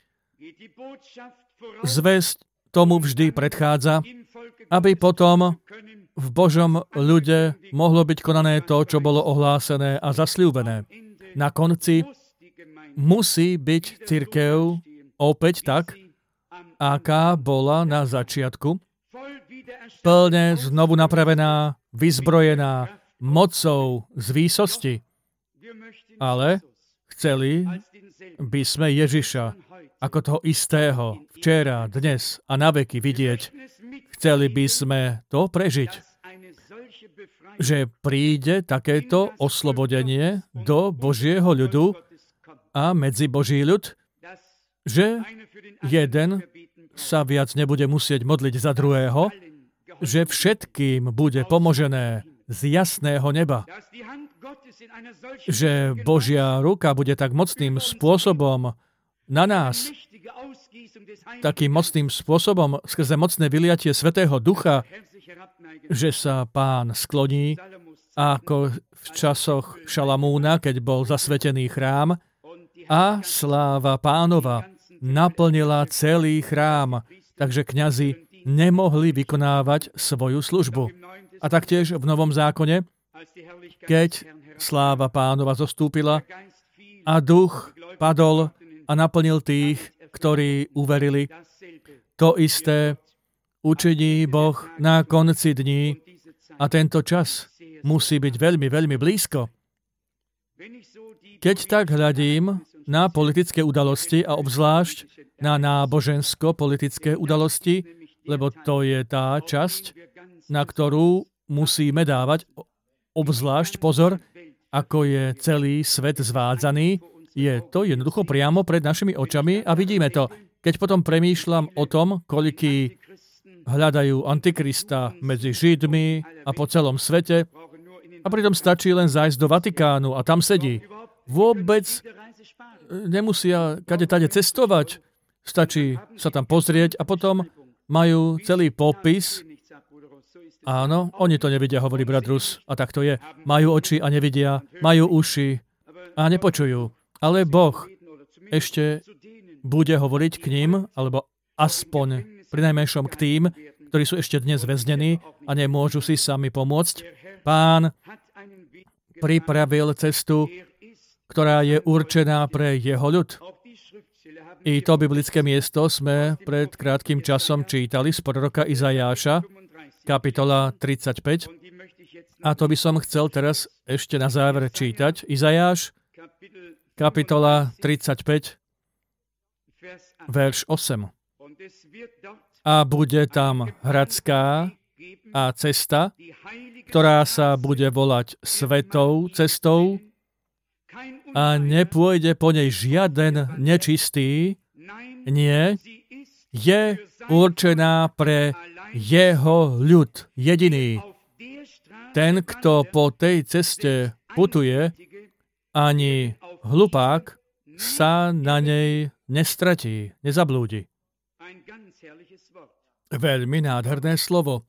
Zvesť tomu vždy predchádza, aby potom v Božom ľude mohlo byť konané to, čo bolo ohlásené a zasľúbené. Na konci musí byť cirkev opäť tak, aká bola na začiatku, plne znovu napravená, vyzbrojená mocou z výsosti. Ale chceli by sme Ježiša ako toho istého včera, dnes a naveky vidieť. Chceli by sme to prežiť. Že príde takéto oslobodenie do Božieho ľudu a medzi Boží ľud, že jeden sa viac nebude musieť modliť za druhého, že všetkým bude pomožené z jasného neba. Že Božia ruka bude tak mocným spôsobom na nás, takým mocným spôsobom skrze mocné vyliatie Svätého Ducha, že sa Pán skloní, ako v časoch Šalamúna, keď bol zasvetený chrám, a sláva Pánova naplnila celý chrám, takže kňazi nemohli vykonávať svoju službu. A taktiež v Novom zákone, keď sláva Pánova zostúpila a duch padol a naplnil tých, ktorí uverili, to isté učiní Boh na konci dní a tento čas musí byť veľmi, veľmi blízko. Keď tak hľadím na politické udalosti a obzvlášť na nábožensko-politické udalosti, lebo to je tá časť, na ktorú musíme dávať obzvlášť pozor, ako je celý svet zvádzaný, je to jednoducho priamo pred našimi očami a vidíme to. Keď potom premýšľam o tom, koľkí hľadajú Antikrista medzi Židmi a po celom svete, a pritom stačí len zájsť do Vatikánu a tam sedí. Vôbec nemusia kade-tade cestovať. Stačí sa tam pozrieť a potom majú celý popis. Áno, oni to nevidia, hovorí brat Rus. A tak to je. Majú oči a nevidia, majú uši a nepočujú. Ale Boh ešte bude hovoriť k ním, alebo aspoň prinajmenšom k tým, ktorí sú ešte dnes väznení a nemôžu si sami pomôcť. Pán pripravil cestu, ktorá je určená pre jeho ľud. I to biblické miesto sme pred krátkym časom čítali z proroka Izajáša, kapitola 35. A to by som chcel teraz ešte na záver čítať. Izajáš, kapitola 35, verš 8. A bude tam hradská a cesta, ktorá sa bude volať svetou cestou a nepôjde po nej žiaden nečistý, nie, je určená pre jeho ľud jediný. Ten, kto po tej ceste putuje, ani hlupák sa na nej nestratí, nezablúdi. Veľmi nádherné slovo.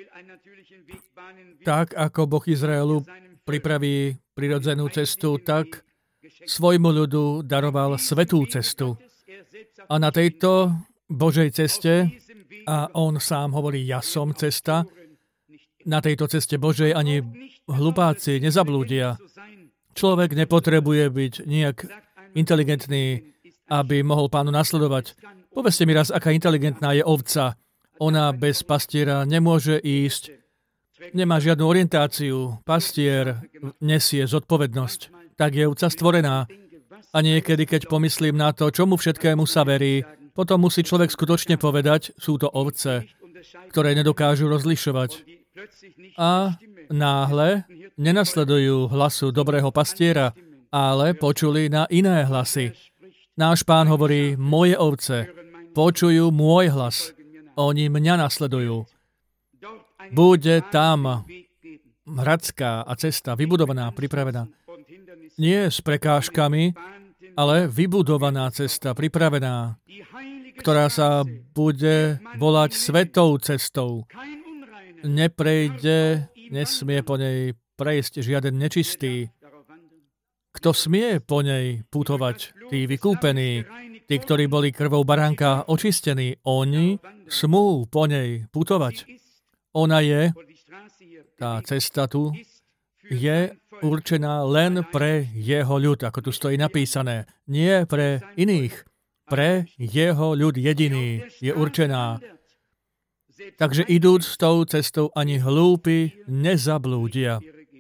Tak, ako Boh Izraelu pripraví prirodzenú cestu, tak svojmu ľudu daroval svätú cestu. A na tejto Božej ceste, a on sám hovorí, ja som cesta, na tejto ceste Božej ani hlupáci nezablúdia. Človek nepotrebuje byť nejak inteligentný, aby mohol Pánu nasledovať. Povedzte mi raz, aká inteligentná je ovca. Ona bez pastiera nemôže ísť, nemá žiadnu orientáciu. Pastier nesie zodpovednosť. Tak je ovca stvorená. A niekedy, keď pomyslím na to, čomu všetkému sa verí, potom musí človek skutočne povedať, sú to ovce, ktoré nedokážu rozlišovať. A náhle nenasledujú hlasu dobrého pastiera, ale počuli na iné hlasy. Náš Pán hovorí, moje ovce počujú môj hlas. Oni mňa nasledujú. Bude tam hradská a cesta vybudovaná, pripravená. Nie s prekážkami, ale vybudovaná cesta, pripravená, ktorá sa bude volať svetou cestou. Neprejde, nesmie po nej prejsť žiaden nečistý. Kto smie po nej putovať? Tí vykúpení, tí, ktorí boli krvou baránka očistení, oni smú po nej putovať. Ona je, tá cesta tu, je určená len pre jeho ľud, ako tu stojí napísané. Nie pre iných. Pre jeho ľud jediný je určená. Takže idúc s tou cestou ani hlúpi nezablúdia.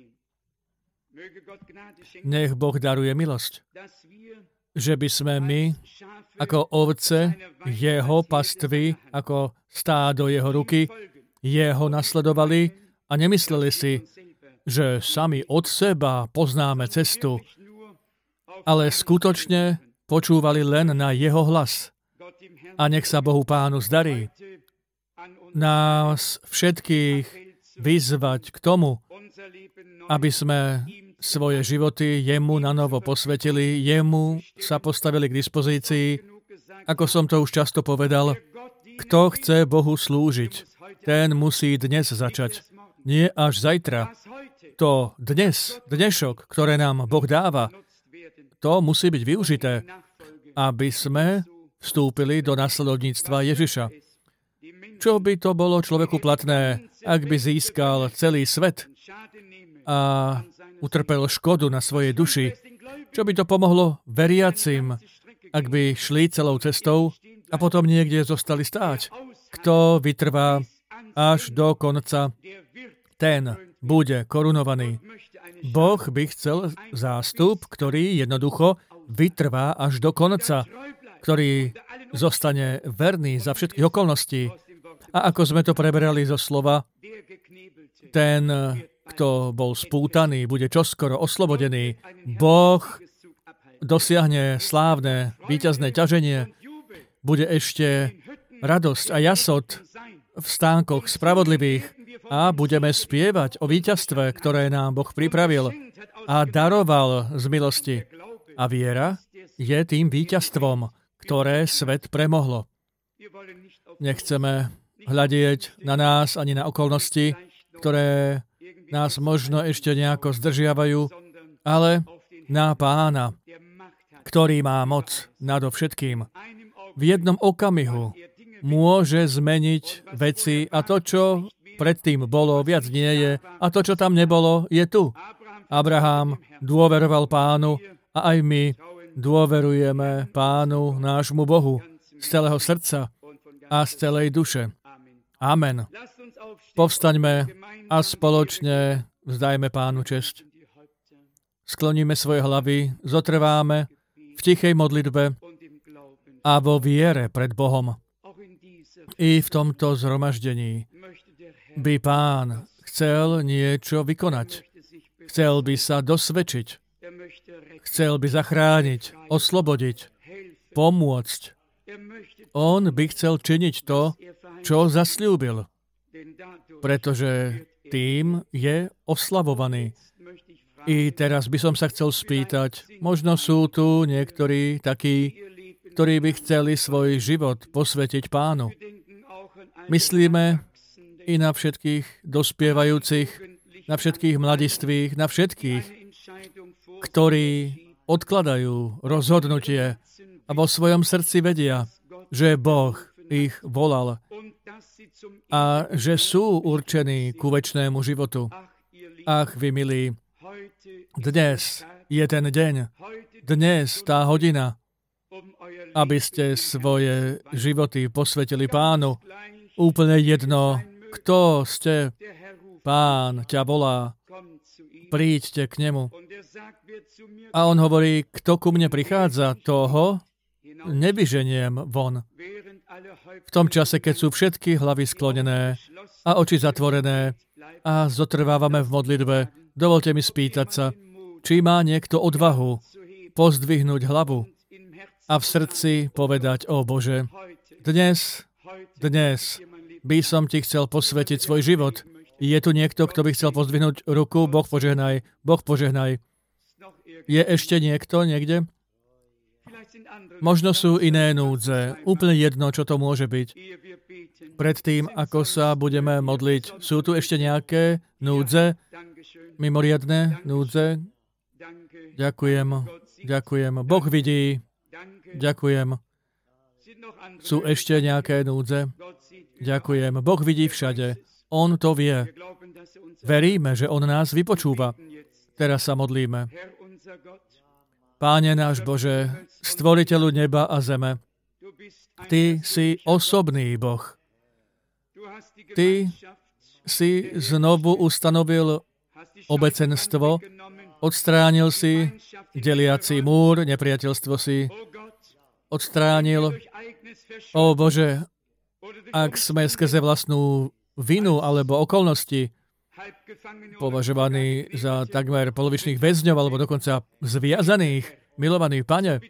Nech Boh daruje milosť, že by sme my, ako ovce, jeho pastvy, ako stádo jeho ruky, jeho nasledovali a nemysleli si, že sami od seba poznáme cestu, ale skutočne počúvali len na jeho hlas. A nech sa Bohu Pánu zdarí nás všetkých vyzvať k tomu, aby sme svoje životy jemu na novo posvetili, jemu sa postavili k dispozícii. Ako som to už často povedal, kto chce Bohu slúžiť, ten musí dnes začať. Nie až zajtra. To dnešok, ktoré nám Boh dáva, to musí byť využité, aby sme vstúpili do nasledovníctva Ježiša. Čo by to bolo človeku platné, ak by získal celý svet a utrpel škodu na svojej duši? Čo by to pomohlo veriacim, ak by šli celou cestou a potom niekde zostali stáť? Kto vytrvá až do konca, ten bude korunovaný. Boh by chcel zástup, ktorý jednoducho vytrvá až do konca, ktorý zostane verný za všetkých okolností. A ako sme to preberali zo slova, ten kto bol spútaný, bude čoskoro oslobodený. Boh dosiahne slávne víťazné ťaženie. Bude ešte radosť a jasot v stánkoch spravodlivých a budeme spievať o víťazstve, ktoré nám Boh pripravil a daroval z milosti. A viera je tým víťazstvom, ktoré svet premohlo. Nechceme hľadieť na nás ani na okolnosti, ktoré nás možno ešte nejako zdržiavajú, ale na Pána, ktorý má moc nadovšetkým. V jednom okamihu môže zmeniť veci a to, čo predtým bolo, viac nie je a to, čo tam nebolo, je tu. Abraham dôveroval Pánu a aj my dôverujeme Pánu, nášmu Bohu, z celého srdca a z celej duše. Amen. Povstaňme a spoločne vzdajme Pánu česť. Skloníme svoje hlavy, zotrváme v tichej modlitbe a vo viere pred Bohom. I v tomto zhromaždení by Pán chcel niečo vykonať. Chcel by sa dosvedčiť. Chcel by zachrániť, oslobodiť, pomôcť. On by chcel činiť to, čo zasľúbil, pretože tým je oslavovaný. I teraz by som sa chcel spýtať, možno sú tu niektorí takí, ktorí by chceli svoj život posvetiť Pánu. Myslíme i na všetkých dospievajúcich, na všetkých mladistvých, na všetkých, ktorí odkladajú rozhodnutie a vo svojom srdci vedia, že Boh ich volal a že sú určení ku večnému životu. Ach, vy milí, dnes je ten deň, dnes tá hodina, aby ste svoje životy posvetili Pánu. Úplne jedno, kto ste, Pán ťa volá, príďte k nemu. A on hovorí, kto ku mne prichádza, toho nevyženiem von. V tom čase, keď sú všetky hlavy sklonené a oči zatvorené a zotrvávame v modlitbe, dovolte mi spýtať sa, či má niekto odvahu pozdvihnúť hlavu a v srdci povedať, ó Bože, dnes by som ti chcel posvetiť svoj život. Je tu niekto, kto by chcel pozdvihnúť ruku? Boh požehnaj, Boh požehnaj. Je ešte niekto niekde? Možno sú iné núdze. Úplne jedno, čo to môže byť. Predtým, ako sa budeme modliť, sú tu ešte nejaké núdze? Mimoriadne núdze? Ďakujem. Boh vidí. Ďakujem. Sú ešte nejaké núdze? Ďakujem. Boh vidí všade. On to vie. Veríme, že on nás vypočúva. Teraz sa modlíme. Páne náš Bože, stvoriteľu neba a zeme, Ty si osobný Boh. Ty si znovu ustanovil obecenstvo, odstránil si deliaci múr, nepriateľstvo si odstránil. Ó Bože, ak sme skrze vlastnú vinu alebo okolnosti považovaní za takmer polovičných väzňov alebo dokonca zviazaných, milovaný Pane,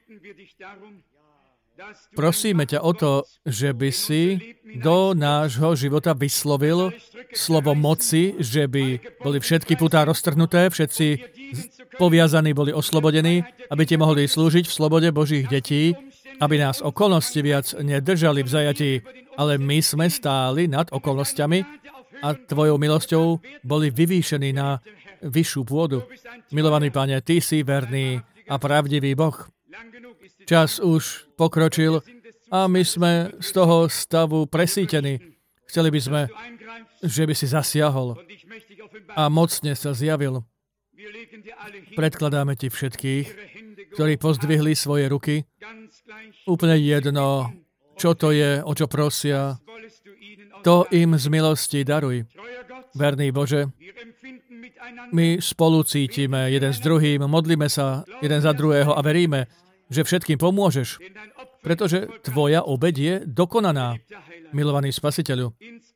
prosíme ťa o to, že by si do nášho života vyslovil slovo moci, že by boli všetky putá roztrhnuté, všetci poviazaní boli oslobodení, aby ti mohli slúžiť v slobode Božích detí, aby nás okolnosti viac nedržali v zajatí, ale my sme stáli nad okolnostiami a tvojou milosťou boli vyvýšení na vyššiu pôdu. Milovaný Pane, ty si verný a pravdivý Boh. Čas už pokročil a my sme z toho stavu presítení. Chceli by sme, že by si zasiahol a mocne sa zjavil. Predkladáme ti všetkých, ktorí pozdvihli svoje ruky. Úplne jedno, čo to je, o čo prosia, to im z milosti daruj. Verný Bože, my spolu cítime jeden s druhým, modlíme sa jeden za druhého a veríme, že všetkým pomôžeš, pretože tvoja obeť je dokonaná, milovaný Spasiteľu.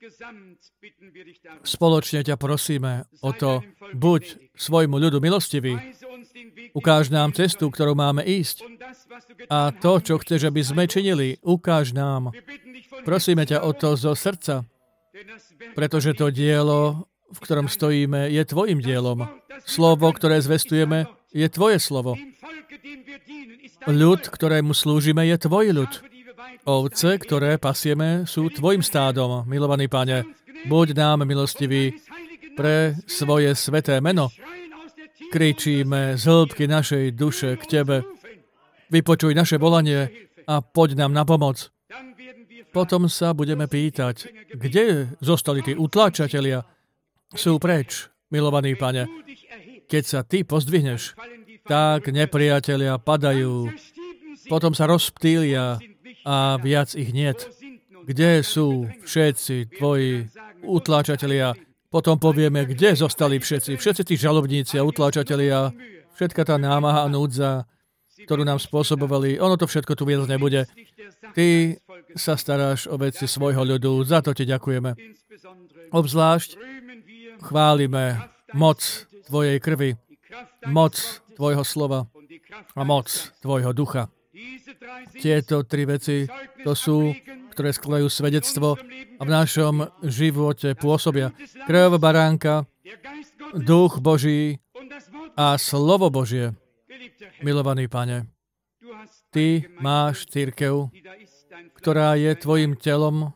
Spoločne ťa prosíme o to, buď svojmu ľudu milostivý, ukáž nám cestu, ktorou máme ísť, a to, čo chceš, aby sme činili, ukáž nám. Prosíme ťa o to zo srdca, pretože to dielo, v ktorom stojíme, je tvojim dielom. Slovo, ktoré zvestujeme, je tvoje slovo. Ľud, ktorému slúžime, je tvoj ľud. Ovce, ktoré pasieme, sú tvojim stádom. Milovaný Pane, buď nám milostivý pre svoje sveté meno. Kričíme z hĺbky našej duše k tebe. Vypočuj naše volanie a poď nám na pomoc. Potom sa budeme pýtať, kde zostali tí utláčatelia? Sú preč, milovaný Pane. Keď sa ty pozdvihneš, tak nepriatelia padajú. Potom sa rozptýlia a viac ich niet. Kde sú všetci tvoji utláčatelia? Potom povieme, kde zostali všetci. Všetci tí žalobníci a utláčatelia, všetka tá námaha a núdza, ktorú nám spôsobovali. Ono to všetko tu viac nebude. Ty sa staráš o veci svojho ľudu. Za to ti ďakujeme. Obzvlášť chválime moc tvojej krvi, moc tvojho slova a moc tvojho ducha. Tieto tri veci, to sú, ktoré skladajú svedectvo a v našom živote pôsobia. Krv baránka, duch Boží a slovo Božie. Milovaný Pane, ty máš cirkev, ktorá je tvojim telom,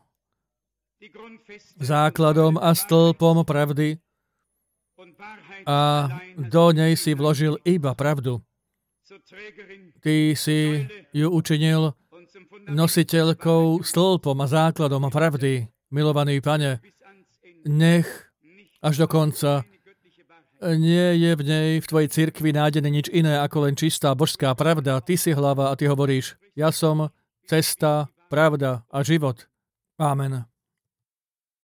základom a stĺpom pravdy a do nej si vložil iba pravdu. Ty si ju učinil nositeľkou, stĺpom a základom pravdy. Milovaný Pane, nech až do konca nie je v nej, v tvojej cirkvi nájdené nič iné ako len čistá božská pravda. Ty si hlava a ty hovoríš, ja som cesta, pravda a život. Amen.